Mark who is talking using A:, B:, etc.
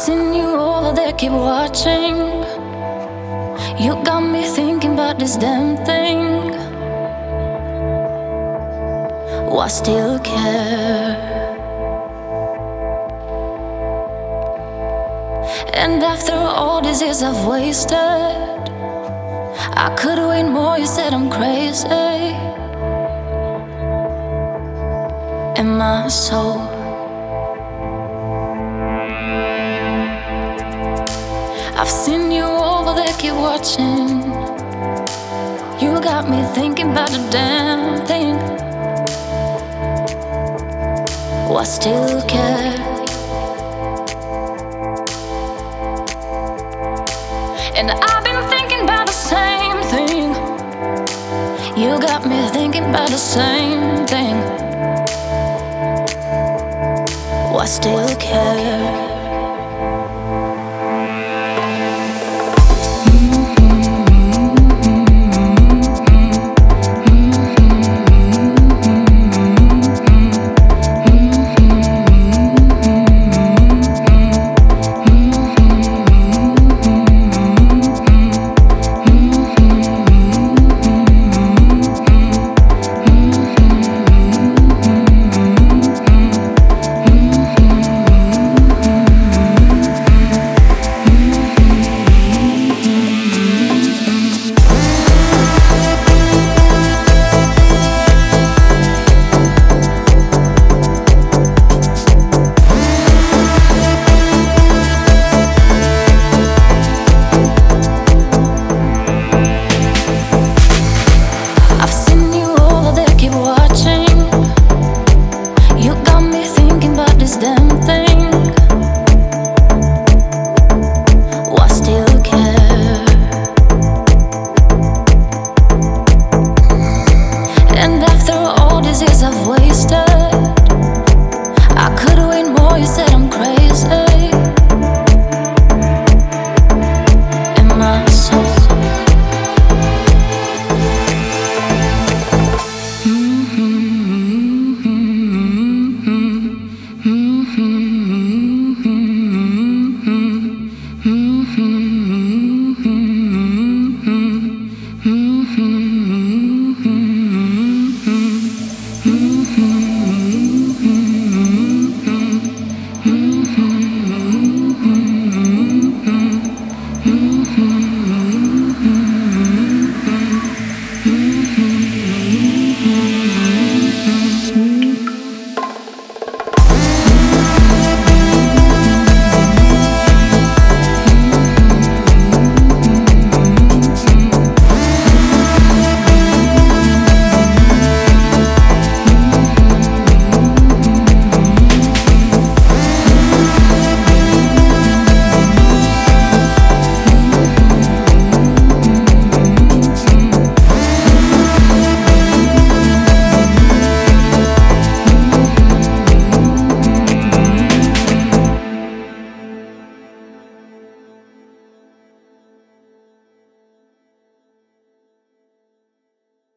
A: seen you over there, keep watching. You got me thinking about this damn thing. Why still care? And after all these years I've wasted, I could wait more, you said I'm crazy. Am I so? I've seen you over there, keep watching. You got me thinking about the damn thing. Why still care? And I've been thinking about the same thing. You got me thinking about the same thing. Why still care?